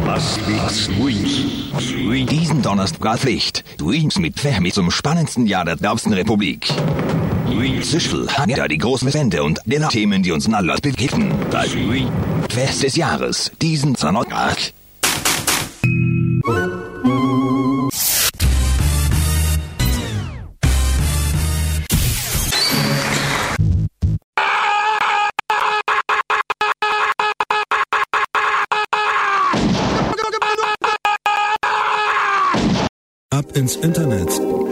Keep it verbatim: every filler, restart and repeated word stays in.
Was Swings? Diesen Donnerstag Pflicht. Swings mit Fehmi zum spannendsten Jahr der Erbsen Republik. Zwischel hat ja die großen Wende und die Themen, die uns alles bewegen. Das Fest des Jahres. Diesen Donnerstag. Ab ins Internet.